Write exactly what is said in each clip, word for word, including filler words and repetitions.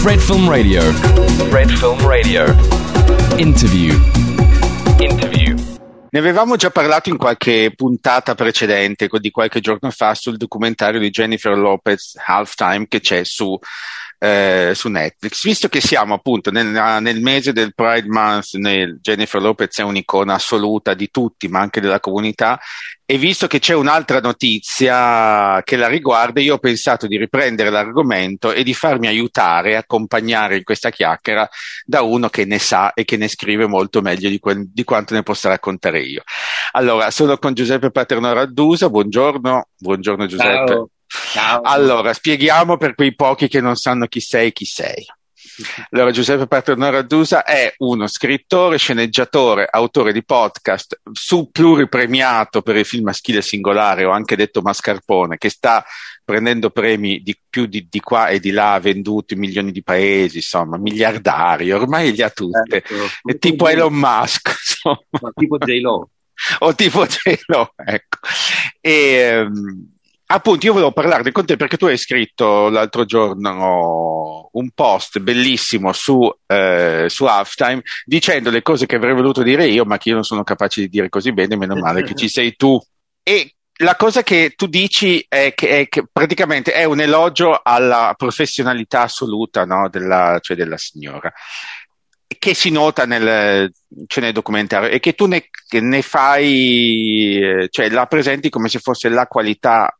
Red Film Radio. Red Film Radio. Interview. Interview. Ne avevamo già parlato in qualche puntata precedente, di qualche giorno fa, sul documentario di Jennifer Lopez, Halftime, che c'è su, eh, su Netflix. Visto che siamo appunto nel, nel mese del Pride Month, nel, Jennifer Lopez è un'icona assoluta di tutti, ma anche della comunità, e visto che c'è un'altra notizia che la riguarda, io ho pensato di riprendere l'argomento e di farmi aiutare, accompagnare in questa chiacchiera da uno che ne sa e che ne scrive molto meglio di, quel, di quanto ne possa raccontare io. Allora, sono con Giuseppe Paternò Raddusa. Buongiorno, buongiorno Giuseppe. Ciao. Ciao. Allora, spieghiamo per quei pochi che non sanno chi sei, chi sei. Allora, Giuseppe Paternò Raddusa è uno scrittore, sceneggiatore, autore di podcast, su pluripremiato per il film maschile singolare, o anche detto mascarpone, che sta prendendo premi di più di, di qua e di là, venduti in milioni di paesi, insomma, miliardario, ormai li ha tutte. Ecco, è tipo J- Elon Musk, insomma. No, tipo J-Lo. O tipo J-Lo, ecco. E um, appunto io volevo parlarne con te perché tu hai scritto l'altro giorno un post bellissimo su, eh, su Halftime, dicendo le cose che avrei voluto dire io, ma che io non sono capace di dire così bene, meno male che ci sei tu. E la cosa che tu dici è che, è che praticamente è un elogio alla professionalità assoluta, no, della, cioè della signora, che si nota nel, cioè nel documentario, e che tu ne, ne fai, cioè la presenti come se fosse la qualità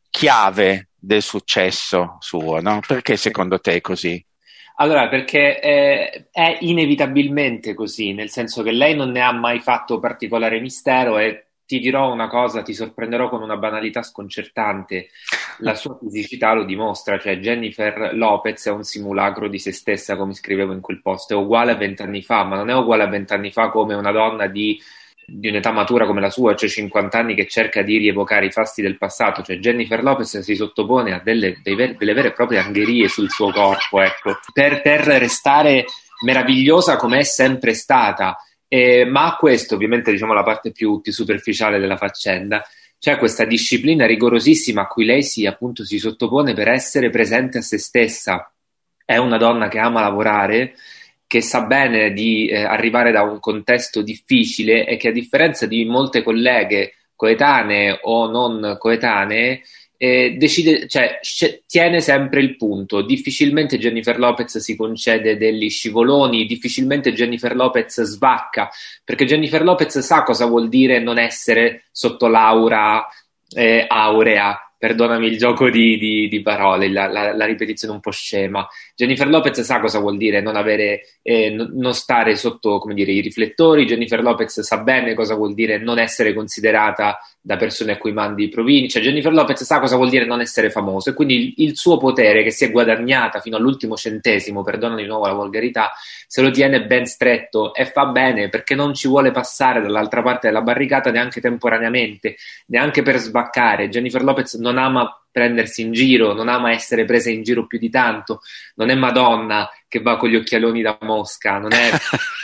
chiave del successo suo, no? Perché secondo te è così? Allora, perché è, è inevitabilmente così, nel senso che lei non ne ha mai fatto particolare mistero, e ti dirò una cosa, ti sorprenderò con una banalità sconcertante, la sua fisicità lo dimostra, cioè Jennifer Lopez è un simulacro di se stessa, come scrivevo in quel post, è uguale a vent'anni fa, ma non è uguale a vent'anni fa come una donna di, di un'età matura come la sua, cioè cinquanta anni, che cerca di rievocare i fasti del passato. Cioè Jennifer Lopez si sottopone a delle, delle vere e proprie angherie sul suo corpo, ecco, per, per restare meravigliosa come è sempre stata. Eh, ma questo ovviamente, diciamo, la parte più, più superficiale della faccenda. C'è questa disciplina rigorosissima a cui lei si, appunto, si sottopone per essere presente a se stessa. È una donna che ama lavorare, che sa bene di eh, arrivare da un contesto difficile, e che, a differenza di molte colleghe coetanee o non coetanee, Eh, decide, cioè sc- tiene sempre il punto. Difficilmente Jennifer Lopez si concede degli scivoloni, difficilmente Jennifer Lopez svacca, perché Jennifer Lopez sa cosa vuol dire non essere sotto l'aura eh, aurea. Perdonami il gioco di, di, di parole, la, la, la ripetizione un po' scema. Jennifer Lopez sa cosa vuol dire non avere, eh, n- non stare sotto, come dire, i riflettori. Jennifer Lopez sa bene cosa vuol dire non essere considerata da persone a cui mandi i provini. Cioè Jennifer Lopez sa cosa vuol dire non essere famoso, e quindi il, il suo potere, che si è guadagnata fino all'ultimo centesimo, perdono di nuovo la volgarità, se lo tiene ben stretto, e fa bene, perché non ci vuole passare dall'altra parte della barricata neanche temporaneamente, neanche per sbaccare. Jennifer Lopez non ama prendersi in giro, non ama essere presa in giro più di tanto, non è Madonna che va con gli occhialoni da mosca, non è,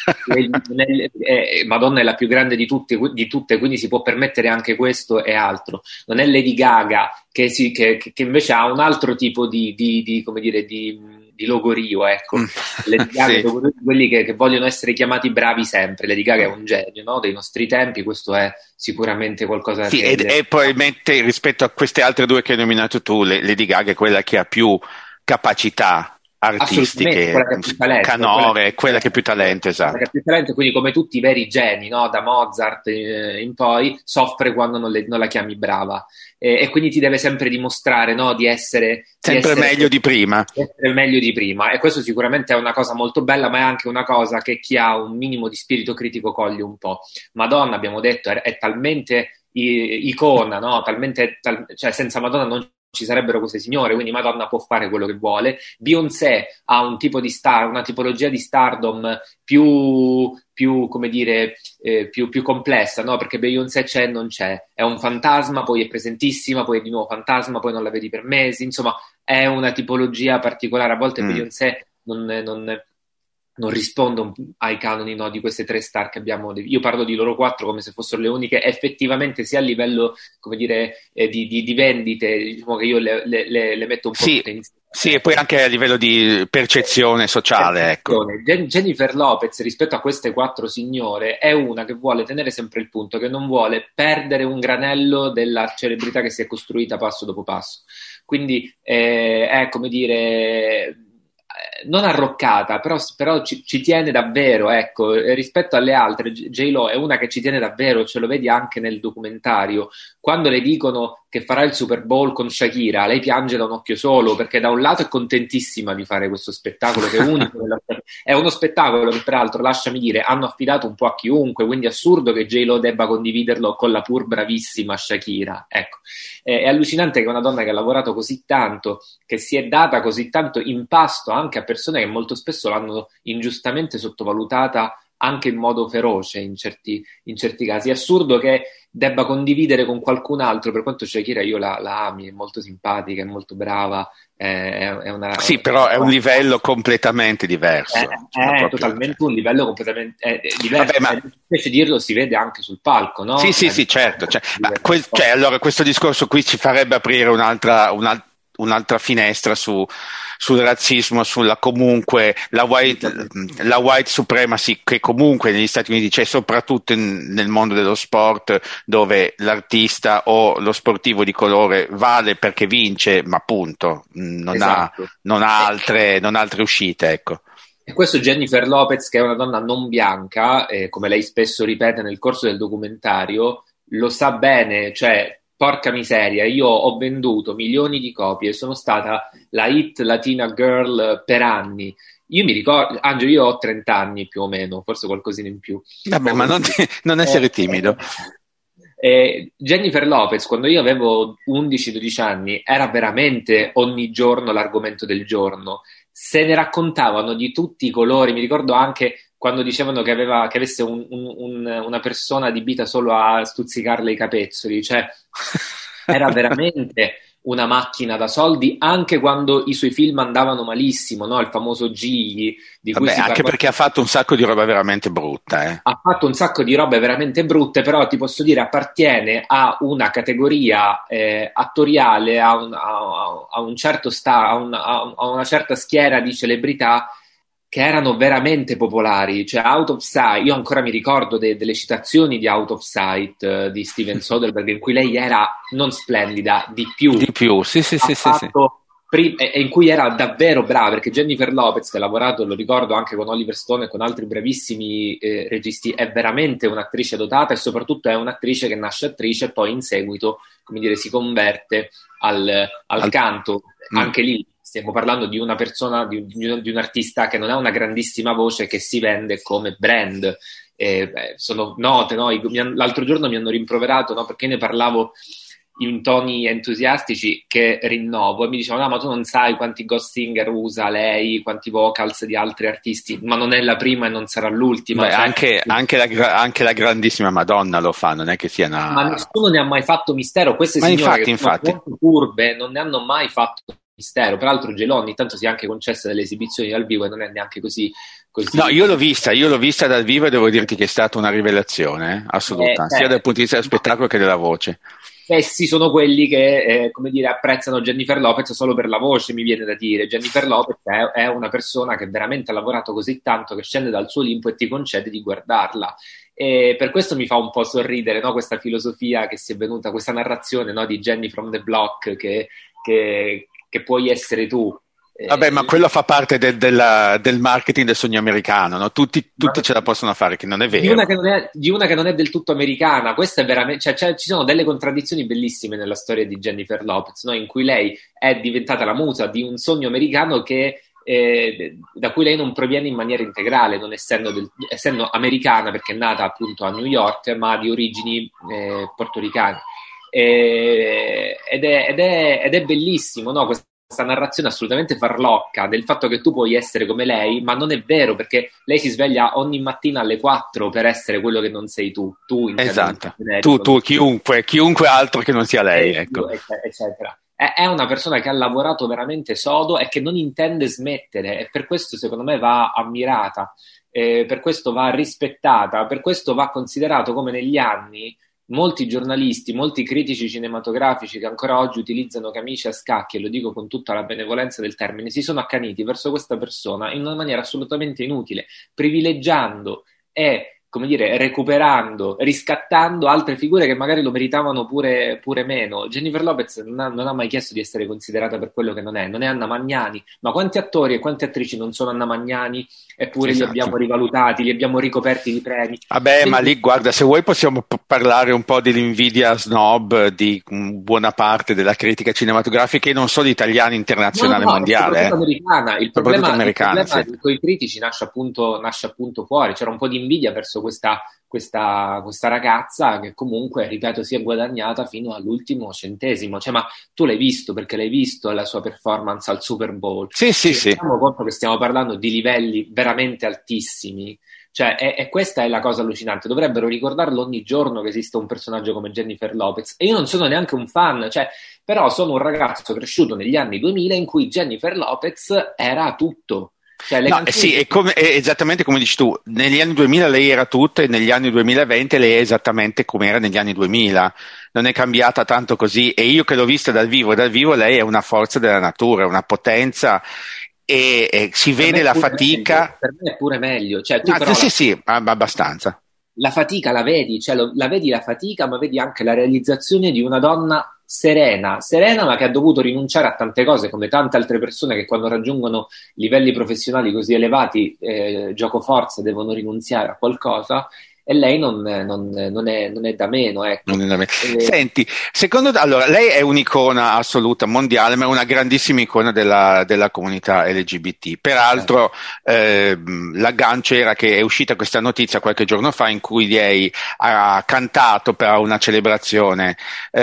non è, è Madonna è la più grande di tutte, di tutte, quindi si può permettere anche questo e altro. Non è Lady Gaga che, si, che, che invece ha un altro tipo di, di, di come dire, di di logorio, ecco. Lady Gaga, sì. Quelli che, che vogliono essere chiamati bravi sempre. Lady Gaga è un genio, no? Dei nostri tempi, questo è sicuramente qualcosa sì, che... Ed, e probabilmente rispetto a queste altre due che hai nominato tu, Lady Gaga è quella che ha più capacità artistiche, quella che ha più talento, canore, quella che, quella che ha più talento, esatto. Quella che ha più talento, quindi come tutti i veri geni, no? Da Mozart eh, in poi, soffre quando non, le, non la chiami brava, eh, e quindi ti deve sempre dimostrare, no? Di essere sempre di essere, meglio di prima. Essere meglio di prima, e questo sicuramente è una cosa molto bella, ma è anche una cosa che chi ha un minimo di spirito critico coglie un po'. Madonna, abbiamo detto, è, è talmente i, icona, no? Talmente, tal, cioè senza Madonna non ci sarebbero queste signore, quindi Madonna può fare quello che vuole. Beyoncé ha un tipo di star, una tipologia di stardom più, più come dire, eh, più, più complessa, no? Perché Beyoncé c'è e non c'è, è un fantasma, poi è presentissima, poi è di nuovo fantasma, poi non la vedi per mesi, insomma è una tipologia particolare. A volte mm. Beyoncé non, non non rispondono ai canoni, no, di queste tre star che abbiamo. Io parlo di loro quattro come se fossero le uniche, effettivamente, sia a livello, come dire, eh, di, di, di vendite, diciamo che io le, le, le, le metto un po' Sì, tutte insieme. sì, e poi anche a livello di percezione sociale, ecco. Gen- Jennifer Lopez, rispetto a queste quattro signore, è una che vuole tenere sempre il punto, che non vuole perdere un granello della celebrità che si è costruita passo dopo passo. Quindi eh, è, come dire, non arroccata, però, però ci, ci tiene davvero, ecco, rispetto alle altre. J-Lo è una che ci tiene davvero, ce lo vedi anche nel documentario. Quando le dicono che farà il Super Bowl con Shakira, lei piange da un occhio solo, perché da un lato è contentissima di fare questo spettacolo che è unico nella... è uno spettacolo che peraltro, lasciami dire, hanno affidato un po' a chiunque, quindi è assurdo che J-Lo debba condividerlo con la pur bravissima Shakira, ecco. È allucinante che una donna che ha lavorato così tanto, che si è data così tanto in pasto anche a persone che molto spesso l'hanno ingiustamente sottovalutata anche in modo feroce in certi, in certi casi. È assurdo che debba condividere con qualcun altro, per quanto Shakira io la, la ami, è molto simpatica, è molto brava, è, è una... Sì, però è un livello completamente diverso. È, è proprio... totalmente un livello completamente è, è diverso. Vabbè, ma... invece dirlo si vede anche sul palco, no? Sì, sì, è sì, certo. Cioè, ma quel, cioè, allora questo discorso qui ci farebbe aprire un'altra, un'altra un'altra finestra su, sul razzismo, sulla comunque la white, la white supremacy che comunque negli Stati Uniti c'è, soprattutto in, nel mondo dello sport, dove l'artista o lo sportivo di colore vale perché vince, ma appunto non, esatto. ha, non ha altre, non ha altre uscite, ecco. E questo Jennifer Lopez, che è una donna non bianca, eh, come lei spesso ripete nel corso del documentario, lo sa bene, cioè porca miseria, io ho venduto milioni di copie, sono stata la hit Latina Girl per anni. Io mi ricordo, Angelo, io ho trenta anni più o meno, forse qualcosina in più. Vabbè, ma non, ti, non essere timido. Eh, Jennifer Lopez, quando io avevo undici dodici anni, era veramente ogni giorno l'argomento del giorno. Se ne raccontavano di tutti i colori, mi ricordo anche quando dicevano che, aveva, che avesse un, un, un, una persona adibita solo a stuzzicarle i capezzoli, cioè era veramente una macchina da soldi, anche quando i suoi film andavano malissimo, no? Il famoso Gigli, di cui Vabbè, si anche parla... perché ha fatto un sacco di roba veramente brutta. Eh. Ha fatto un sacco di robe veramente brutte, però ti posso dire appartiene a una categoria eh, attoriale, a un, a, a un certo sta, a, un, a una certa schiera di celebrità che erano veramente popolari, cioè Out of Sight, io ancora mi ricordo de- delle citazioni di Out of Sight uh, di Steven Soderbergh, in cui lei era non splendida, di più. Di più, sì, sì, sì, sì, sì. Prim- e in cui era davvero brava, perché Jennifer Lopez, che ha lavorato, lo ricordo, anche con Oliver Stone e con altri bravissimi eh, registi, è veramente un'attrice dotata e soprattutto è un'attrice che nasce attrice e poi in seguito, come dire, si converte al, al, al... canto, mm. anche lì. Stiamo parlando di una persona, di un, di un artista che non ha una grandissima voce, che si vende come brand. Eh, beh, sono note, no? L'altro giorno mi hanno rimproverato, no? Perché ne parlavo in toni entusiastici che rinnovo e mi dicevano: no, ma tu non sai quanti ghost singer usa lei, quanti vocals di altri artisti, ma non è la prima e non sarà l'ultima. Beh, cioè, anche, anche, la, anche la grandissima Madonna lo fa, non è che sia una... Ma nessuno ne ha mai fatto mistero. Queste ma signore infatti, che sono infatti. molto curve non ne hanno mai fatto mistero. Peraltro J-Lo ogni tanto si è anche concessa delle esibizioni dal vivo e non è neanche così, così... No, io l'ho vista, io l'ho vista dal vivo e devo dirti che è stata una rivelazione eh, assoluta, eh, sia eh, dal punto di vista del spettacolo che della voce. Essi sono quelli che, eh, come dire, apprezzano Jennifer Lopez solo per la voce, mi viene da dire. Jennifer Lopez è, è una persona che veramente ha lavorato così tanto che scende dal suo Olimpo e ti concede di guardarla. E per questo mi fa un po' sorridere, no? Questa filosofia che si è venuta, questa narrazione, no? Di Jenny from the Block che, che, che puoi essere tu. Vabbè, ma quello fa parte del, della, del marketing del sogno americano, no? Tutti, tutti ce la possono fare, che non è vero. Di una che non è, di una che non è del tutto americana, questa è veramente, cioè, cioè, ci sono delle contraddizioni bellissime nella storia di Jennifer Lopez, no? In cui lei è diventata la musa di un sogno americano che, eh, da cui lei non proviene in maniera integrale, non essendo, del, essendo americana, perché è nata appunto a New York, ma di origini eh, portoricane. Eh, ed, è, ed, è, ed è bellissimo, no? Questa questa narrazione assolutamente farlocca del fatto che tu puoi essere come lei, ma non è vero, perché lei si sveglia ogni mattina alle quattro per essere quello che non sei tu, tu in esatto, tu, tu, chiunque, chiunque altro che non sia lei, eh, ecco. eccetera. È una persona che ha lavorato veramente sodo e che non intende smettere, e per questo secondo me va ammirata, eh, per questo va rispettata, per questo va considerato come negli anni molti giornalisti, molti critici cinematografici che ancora oggi utilizzano camicie a scacchi, e lo dico con tutta la benevolenza del termine, si sono accaniti verso questa persona in una maniera assolutamente inutile, privilegiando e, come dire, recuperando, riscattando altre figure che magari lo meritavano pure, pure meno. Jennifer Lopez non ha, non ha mai chiesto di essere considerata per quello che non è, non è Anna Magnani, ma quanti attori e quante attrici non sono Anna Magnani, eppure esatto. Li abbiamo rivalutati, li abbiamo ricoperti di premi. Vabbè, quindi... ma lì guarda, se vuoi possiamo p- parlare un po' dell'invidia snob di buona parte della critica cinematografica, e non solo italiana, internazionale, no, no, mondiale. Eh. Americana. Il problema, americana, il problema sì. con i critici nasce appunto, nasce appunto fuori, c'era un po' di invidia verso questa, questa, questa ragazza che comunque, ripeto, si è guadagnata fino all'ultimo centesimo. Cioè, ma tu l'hai visto, perché l'hai visto la sua performance al Super Bowl. Sì, sì, Ci sì. rendiamo conto che stiamo parlando di livelli veramente altissimi. Cioè, e, e questa è la cosa allucinante. Dovrebbero ricordarlo ogni giorno che esiste un personaggio come Jennifer Lopez. E io non sono neanche un fan, cioè, però sono un ragazzo cresciuto negli anni duemila in cui Jennifer Lopez era tutto. Cioè, le no, canzoni... sì, è, come, è esattamente come dici tu. Negli anni duemila lei era tutto, e negli anni duemilaventi lei è esattamente come era negli anni duemila. Non è cambiata tanto così. E io che l'ho vista dal vivo, dal vivo lei è una forza della natura, una potenza. E, e si vede la fatica. Meglio. Per me è pure meglio. Cioè, tu ah, però sì, la... sì, abbastanza. La fatica la vedi, cioè lo, la vedi la fatica, ma vedi anche la realizzazione di una donna serena, serena, ma che ha dovuto rinunciare a tante cose, come tante altre persone che quando raggiungono livelli professionali così elevati, eh, gioco forza, devono rinunziare a qualcosa. E lei non, non, non, è, non è da meno, ecco. Non è da meno. E... Senti, secondo te, allora, lei è un'icona assoluta mondiale, ma è una grandissima icona della, della comunità L G B T. Peraltro, eh, l'aggancio era che è uscita questa notizia qualche giorno fa in cui lei ha cantato per una celebrazione,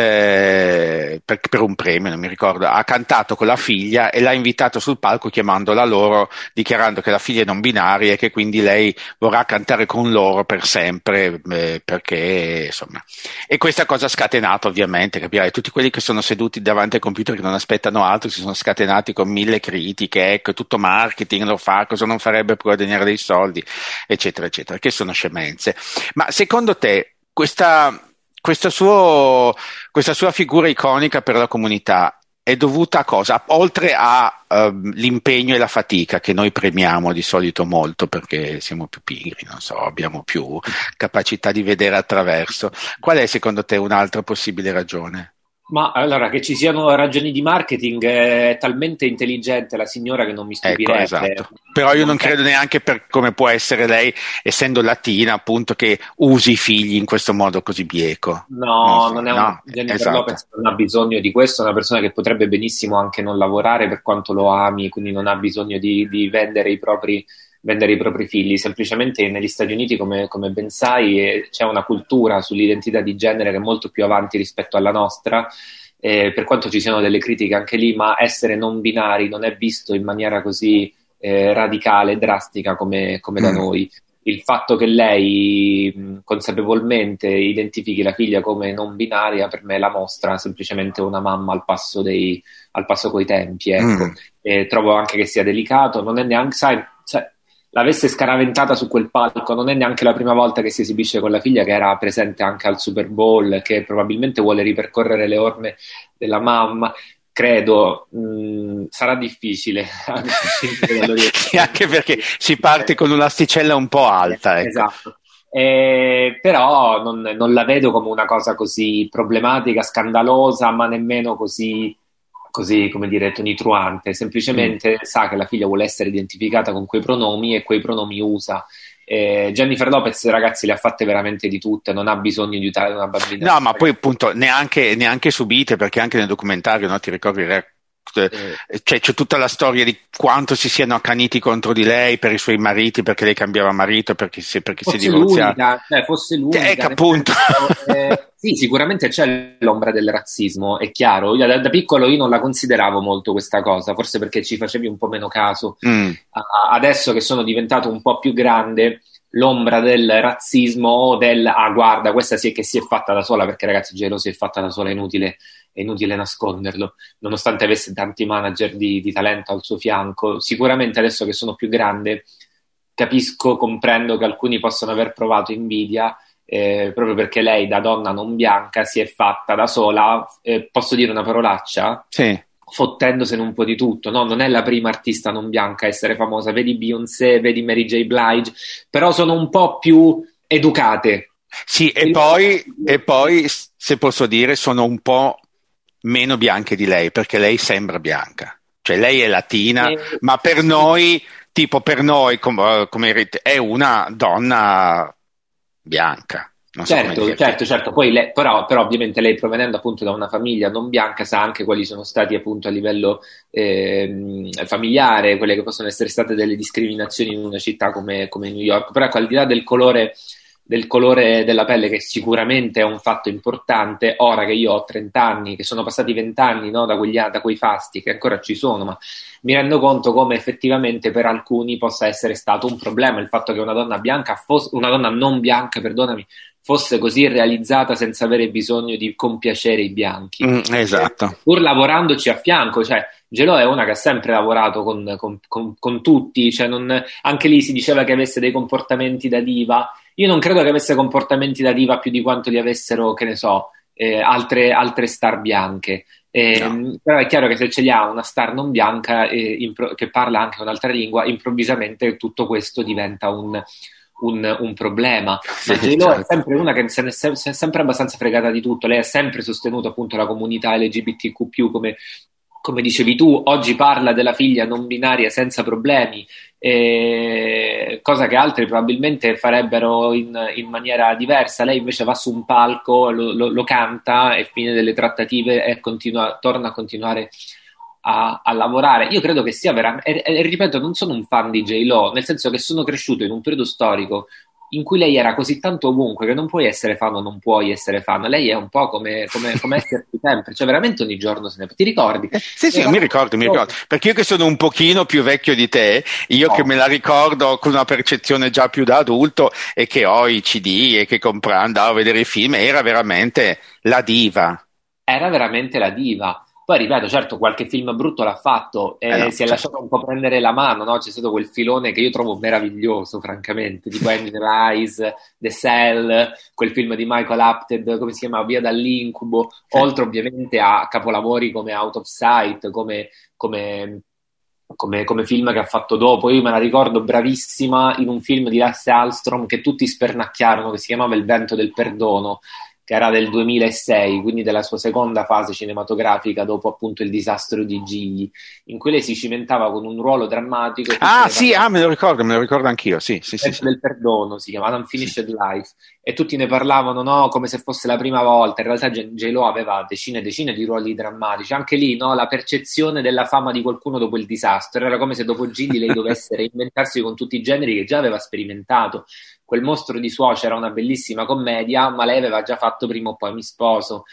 eh, per, per un premio, non mi ricordo, ha cantato con la figlia e l'ha invitato sul palco chiamandola loro, dichiarando che la figlia è non binaria e che quindi lei vorrà cantare con loro per sempre. Eh, perché insomma, e questa cosa ha scatenato, ovviamente, capirai, tutti quelli che sono seduti davanti al computer che non aspettano altro si sono scatenati con mille critiche, ecco, tutto marketing lo fa, cosa non farebbe per guadagnare dei soldi, eccetera eccetera, che sono scemenze. Ma secondo te questa, questa, suo, questa sua figura iconica per la comunità è dovuta a cosa? Oltre all'impegno uh, e la fatica che noi premiamo di solito molto perché siamo più pigri, non so, abbiamo più capacità di vedere attraverso. Qual è secondo te un'altra possibile ragione? Ma allora, che ci siano ragioni di marketing, è talmente intelligente la signora che non mi stupirebbe. Ecco, esatto. Però io non, non credo neanche per come può essere lei, essendo latina, appunto, che usi i figli in questo modo così bieco. No, non, so, non è una no, Jennifer esatto. Lopez non ha bisogno di questo, è una persona che potrebbe benissimo anche non lavorare per quanto lo ami, quindi non ha bisogno di, di vendere i propri vendere i propri figli. Semplicemente negli Stati Uniti, come, come ben sai, c'è una cultura sull'identità di genere che è molto più avanti rispetto alla nostra, eh, per quanto ci siano delle critiche anche lì, ma essere non binari non è visto in maniera così eh, radicale e drastica come, come mm. da noi. Il fatto che lei mh, consapevolmente identifichi la figlia come non binaria per me la mostra semplicemente una mamma al passo, dei, al passo coi tempi, ecco. Mm. E trovo anche che sia delicato, non è neanche, sai, cioè, l'avesse scaraventata su quel palco, non è neanche la prima volta che si esibisce con la figlia, che era presente anche al Super Bowl, che probabilmente vuole ripercorrere le orme della mamma. Credo mh, sarà difficile sì, anche perché si parte con un'asticella un po' alta, ecco. Esatto. Eh, però non, non la vedo come una cosa così problematica, scandalosa, ma nemmeno così così, come dire, tonitruante. Semplicemente mm. sa che la figlia vuole essere identificata con quei pronomi e quei pronomi usa. Eh, Jennifer Lopez, ragazzi, le ha fatte veramente di tutte, non ha bisogno di aiutare una bambina. No, ma poi appunto neanche, neanche subite, perché anche nel documentario, no, ti ricordi, Eh. Cioè, c'è tutta la storia di quanto si siano accaniti contro di lei per i suoi mariti, perché lei cambiava marito, perché si, perché si è divorziata. Cioè, fosse l'unica. Ecco, appunto. Senso, eh, sì, sicuramente c'è l'ombra del razzismo, è chiaro. Io, da, da piccolo io non la consideravo molto questa cosa, forse perché ci facevi un po' meno caso. Mm. A, adesso che sono diventato un po' più grande, l'ombra del razzismo o del ah guarda questa sì è che si è fatta da sola, perché ragazzi J-Lo si è fatta da sola, è inutile, è inutile nasconderlo, nonostante avesse tanti manager di, di talento al suo fianco. Sicuramente adesso che sono più grande capisco, comprendo che alcuni possono aver provato invidia eh, proprio perché lei da donna non bianca si è fatta da sola, eh, posso dire una parolaccia? Sì. Fottendosene un po' di tutto, no? Non è la prima artista non bianca a essere famosa, vedi Beyoncé, vedi Mary J. Blige, però sono un po' più educate. Sì, e poi, e poi, se posso dire, sono un po' meno bianche di lei, perché lei sembra bianca, cioè lei è latina, eh, ma per sì. noi, tipo per noi, come, come è una donna bianca. Non certo, so certo, certo, poi lei, però, però ovviamente lei provenendo appunto da una famiglia non bianca sa anche quali sono stati appunto a livello eh, familiare, quelle che possono essere state delle discriminazioni in una città come, come New York, però ecco, al di là del colore, del colore della pelle, che sicuramente è un fatto importante, ora che io ho trenta anni, che sono passati venti anni, no, da, quegli, da quei fasti che ancora ci sono, ma mi rendo conto come effettivamente per alcuni possa essere stato un problema il fatto che una donna bianca fosse, una donna non bianca, perdonami, fosse così realizzata senza avere bisogno di compiacere i bianchi. Mm, esatto. Eh, pur lavorandoci a fianco, cioè J-Lo è una che ha sempre lavorato con, con, con, con tutti, cioè non, anche lì si diceva che avesse dei comportamenti da diva. Io non credo che avesse comportamenti da diva più di quanto li avessero, che ne so, eh, altre, altre star bianche. Eh, no. Però è chiaro che se ce li ha una star non bianca eh, impro- che parla anche un'altra lingua, improvvisamente tutto questo diventa un, un, un problema. Ma J-Lo è sempre una che se ne è, se- se è sempre abbastanza fregata di tutto. Lei ha sempre sostenuto appunto la comunità L G B T Q più, come come dicevi tu, oggi parla della figlia non binaria senza problemi, eh, cosa che altri probabilmente farebbero in, in maniera diversa. Lei invece va su un palco, lo, lo, lo canta e fine delle trattative e continua, torna a continuare a, a lavorare. Io credo che sia veramente, e, e ripeto, non sono un fan di J-Lo, nel senso che sono cresciuto in un periodo storico in cui lei era così tanto ovunque che non puoi essere fan o non puoi essere fan. Lei è un po' come, come, come esserci sempre, cioè veramente ogni giorno se ne... Ti ricordi? Eh, sì, sì, mi ricordo, mi ricordo. Perché io che sono un pochino più vecchio di te, io oh. che me la ricordo con una percezione già più da adulto e che ho i C D e che compra, andavo a vedere i film, era veramente la diva. Era veramente la diva. Poi ripeto, certo, qualche film brutto l'ha fatto e eh no, si è certo. lasciato un po' prendere la mano, no? C'è stato quel filone che io trovo meraviglioso, francamente, tipo Ending Rise, The Cell, quel film di Michael Apted, come si chiama? Via dall'incubo, sì. Oltre ovviamente a capolavori come Out of Sight, come, come, come, come film che ha fatto dopo. Io me la ricordo bravissima in un film di Lasse Hallström che tutti spernacchiarono, che si chiamava Il vento del perdono, che era del duemilasei, quindi della sua seconda fase cinematografica dopo appunto il disastro di Gigli, in cui lei si cimentava con un ruolo drammatico. Ah sì, ah, me lo ricordo, me lo ricordo anch'io, sì, sì, sì, sì. Del perdono si chiama Unfinished sì. Life, e tutti ne parlavano, no, come se fosse la prima volta. In realtà J-Lo aveva decine e decine di ruoli drammatici, anche lì, no, la percezione della fama di qualcuno dopo il disastro, era come se dopo Gigli lei dovesse reinventarsi con tutti i generi che già aveva sperimentato. Quel mostro di Suocera era una bellissima commedia, ma lei aveva già fatto Prima o poi mi sposo.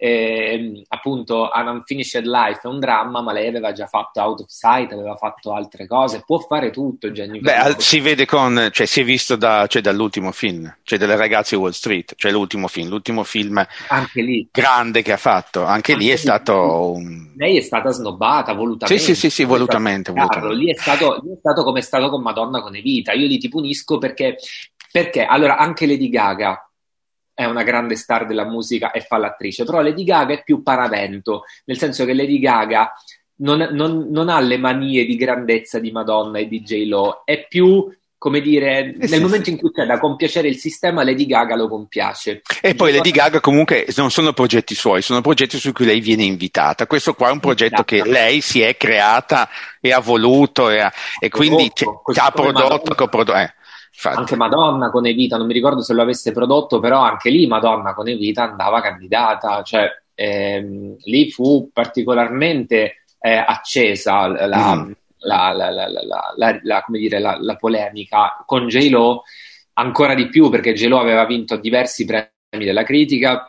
E, appunto An Unfinished Life è un dramma, ma lei aveva già fatto Out of Sight, aveva fatto altre cose, può fare tutto Jennifer. Beh, si vede con, cioè si è visto da, cioè, dall'ultimo film, cioè delle ragazze Wall Street, cioè l'ultimo film, l'ultimo film anche lì grande che ha fatto, anche, anche lì è lì, stato un... lei è stata snobbata volutamente. Sì, sì, sì, sì volutamente, volutamente. Lì è stato, lì è stato come è stato con Madonna con Evita. Io li ti punisco perché perché allora anche Lady Gaga è una grande star della musica e fa l'attrice, però Lady Gaga è più paravento, nel senso che Lady Gaga non, non, non ha le manie di grandezza di Madonna e di J-Lo, è più, come dire, eh nel sì, momento sì. in cui c'è da compiacere il sistema, Lady Gaga lo compiace. E poi Lady Gaga comunque non sono progetti suoi, sono progetti su cui lei viene invitata. Questo qua è un progetto che lei si è creata e ha voluto e, ha, e quindi prodotto, ha prodotto, coprodotto, eh. Infatti. Anche Madonna con Evita, non mi ricordo se lo avesse prodotto, però anche lì Madonna con Evita andava candidata, cioè ehm, lì fu particolarmente eh, accesa la, mm. la, la, la, la, la, la, come dire, la, la polemica. Con J-Lo ancora di più, perché J-Lo aveva vinto diversi premi della critica,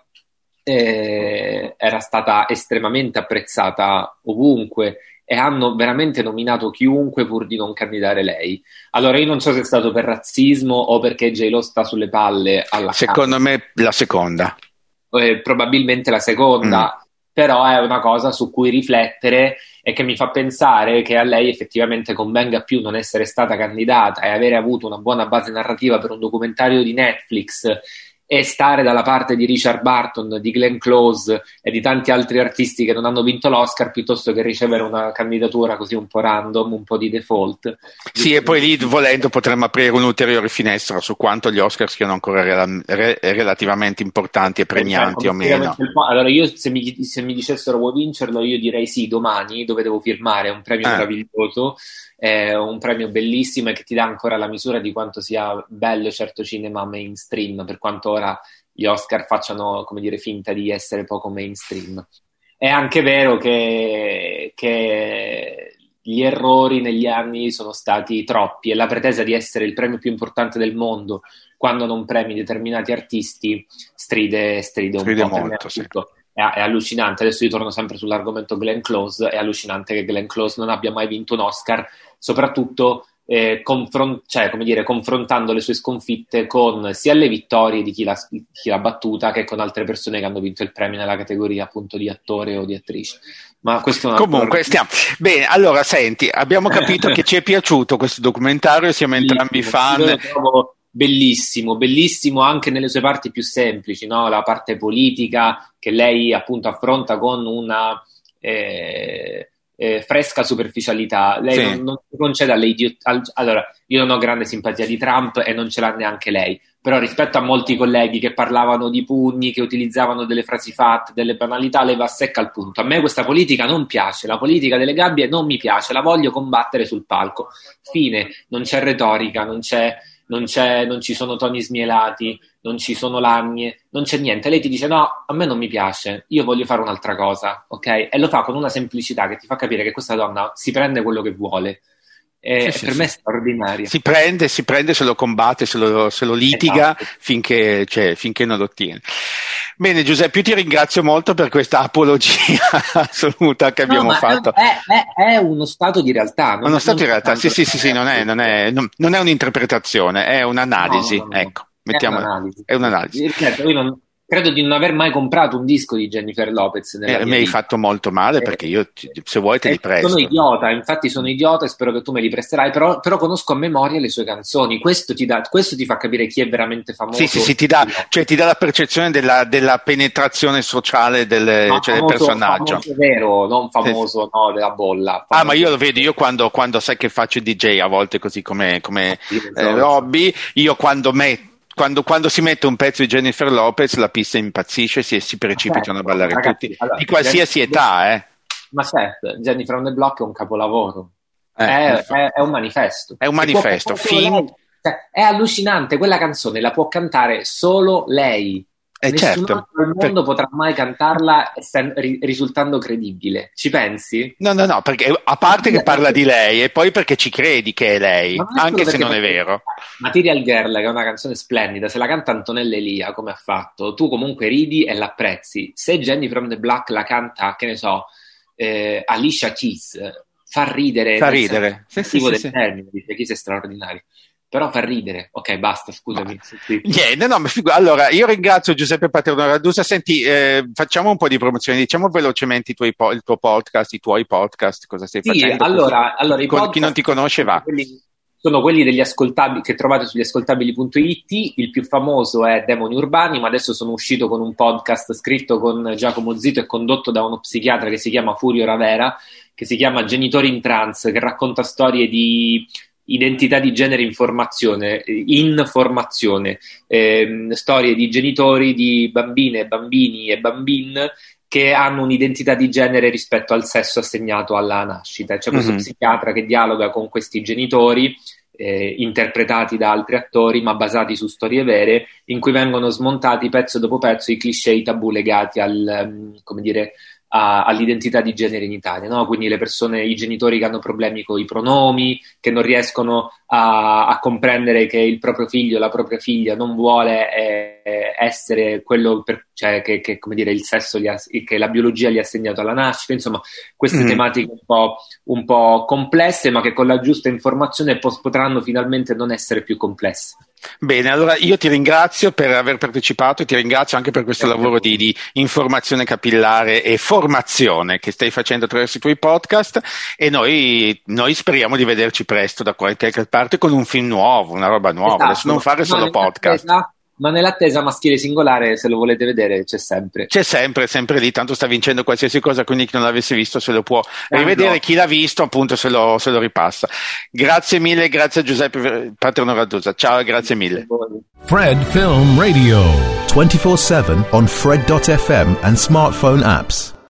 eh, era stata estremamente apprezzata ovunque e hanno veramente nominato chiunque pur di non candidare lei. Allora io non so se è stato per razzismo o perché J-Lo sta sulle palle alla Secondo Camera. me la seconda. Eh, probabilmente la seconda, mm. però è una cosa su cui riflettere e che mi fa pensare che a lei effettivamente convenga più non essere stata candidata e avere avuto una buona base narrativa per un documentario di Netflix e stare dalla parte di Richard Burton, di Glenn Close e di tanti altri artisti che non hanno vinto l'Oscar, piuttosto che ricevere una candidatura così un po' random, un po' di default. Sì, e poi lì volendo potremmo aprire un'ulteriore finestra su quanto gli Oscar siano ancora rela- re- relativamente importanti e pregnanti eh, o meno. Allora io se mi, se mi dicessero vuoi vincerlo, io direi sì, domani, dove devo firmare, è un premio Ah. meraviglioso, è un premio bellissimo e che ti dà ancora la misura di quanto sia bello certo cinema mainstream, per quanto ora gli Oscar facciano, come dire, finta di essere poco mainstream. È anche vero che, che gli errori negli anni sono stati troppi e la pretesa di essere il premio più importante del mondo quando non premi determinati artisti stride, stride un Stride po'. molto, sì. È, è allucinante. Adesso io torno sempre sull'argomento Glenn Close. È allucinante che Glenn Close non abbia mai vinto un Oscar, soprattutto eh, confron- cioè, come dire, confrontando le sue sconfitte con sia le vittorie di chi l'ha, chi l'ha battuta che con altre persone che hanno vinto il premio nella categoria appunto di attore o di attrice. Ma questo è un Comunque stiamo bene. Allora senti, abbiamo capito che ci è piaciuto questo documentario, siamo entrambi fan. Io lo trovo bellissimo, bellissimo anche nelle sue parti più semplici, no? La parte politica che lei appunto affronta con una eh, eh, fresca superficialità. Lei Sì. non, non si concede alle idiot- al- allora, io non ho grande simpatia di Trump e non ce l'ha neanche lei, però rispetto a molti colleghi che parlavano di pugni, che utilizzavano delle frasi fatte, delle banalità, lei va secca al punto. A me questa politica non piace, la politica delle gabbie non mi piace, la voglio combattere sul palco. Fine, non c'è retorica, non c'è Non, c'è, non ci sono toni smielati, non ci sono lagne, non c'è niente. Lei ti dice no, a me non mi piace, io voglio fare un'altra cosa, ok? E lo fa con una semplicità che ti fa capire che questa donna si prende quello che vuole. E Sì, sì, per sì. me è straordinaria. Si prende, si prende, se lo combatte, se lo, se lo litiga, Esatto. finché, cioè, finché non lo ottiene. Bene Giuseppe, io ti ringrazio molto per questa apologia assoluta che abbiamo No, ma fatto. È, è, è uno stato di realtà. Non Uno è, stato non di realtà, sì, sì, sì, sì, non è, non è, non, non è un'interpretazione, è un'analisi, no, no, no, ecco, mettiamo, è un'analisi. è un'analisi. Ripeto, io non, credo di non aver mai comprato un disco di Jennifer Lopez nella Eh, mia mi hai vita. fatto molto male perché io, se vuoi, te li Eh, presto. sono idiota, infatti sono idiota e spero che tu me li presterai, però, però conosco a memoria le sue canzoni. Questo ti, dà, questo ti fa capire chi è veramente famoso. Sì, sì, sì, ti dà, cioè, ti dà la percezione della, della penetrazione sociale del, No, cioè, famoso, del personaggio. famoso vero, non famoso Sì. no, della bolla. Famoso. Ah, ma io lo vedo, io quando, quando sai che faccio il D J a volte così come, come Sì, eh, hobby, io quando metto Quando, quando si mette un pezzo di Jennifer Lopez la pista impazzisce e si, si precipitano certo, a ballare ragazzi, tutti, allora, di qualsiasi Jennifer, età, eh. Ma certo, Jennifer on the Block è un capolavoro, Eh, è, infatti. è, è un manifesto. È un E può manifesto, cantare solo fin- lei. Cioè, è allucinante, quella canzone la può cantare solo lei. Eh, Nessun certo. altro al mondo Per- potrà mai cantarla essen- ri- risultando credibile. Ci pensi? No, no, no, perché a parte che parla di lei e poi perché ci credi che è lei, Ma non è anche solo se perché non è fa- vero. Material Girl, che è una canzone splendida, se la canta Antonella Elia, come ha fatto, tu comunque ridi e l'apprezzi. Se Jenny from the Black la canta, che ne so, eh, Alicia Keys, fa ridere. Fa nel ridere. senso Sì, sì, del sì, sì. termine, Alicia Keys è straordinario. Però fa ridere. Ok, basta, scusami. Niente, no, ma figu- allora io ringrazio Giuseppe Paterno Radusa. Senti, eh, facciamo un po' di promozione, diciamo velocemente i tuoi po- il tuo podcast, i tuoi podcast, cosa stai Sì, facendo? allora, Così, allora i con- podcast chi non ti conosce va. quelli- sono quelli degli ascoltabili che trovate sugli ascoltabili punto it. Il più famoso è Demoni Urbani, ma adesso sono uscito con un podcast scritto con Giacomo Zito e condotto da uno psichiatra che si chiama Furio Ravera, che si chiama Genitori in Trance, che racconta storie di identità di genere in formazione, in formazione, ehm, storie di genitori, di bambine, bambini e bambin che hanno un'identità di genere rispetto al sesso assegnato alla nascita. C'è questo Mhm. psichiatra che dialoga con questi genitori, eh, interpretati da altri attori, ma basati su storie vere, in cui vengono smontati pezzo dopo pezzo i cliché, i tabù legati al, um, come dire, a, all'identità di genere in Italia, no? Quindi le persone, i genitori che hanno problemi con i pronomi, che non riescono a, a comprendere che il proprio figlio, la propria figlia non vuole eh, essere quello per, cioè che, che come dire il sesso gli ha, che la biologia gli ha assegnato alla nascita, insomma queste mm. tematiche un po', un po' complesse, ma che con la giusta informazione pos- potranno finalmente non essere più complesse. Bene, allora io ti ringrazio per aver partecipato e ti ringrazio anche per questo lavoro di, di informazione capillare e formazione che stai facendo attraverso i tuoi podcast, e noi, noi speriamo di vederci presto da qualche parte con un film nuovo, una roba nuova, esatto. Adesso non fare solo podcast. Ma nell'attesa maschile singolare, se lo volete vedere, c'è sempre. C'è sempre, sempre lì, tanto sta vincendo qualsiasi cosa, quindi chi non l'avesse visto se lo può rivedere, no. Chi l'ha visto appunto se lo, se lo ripassa. Grazie mille, grazie a Giuseppe Paterno Radusa, ciao e grazie mille. Fred Film Radio, twenty-four seven on Fred dot f m and smartphone apps.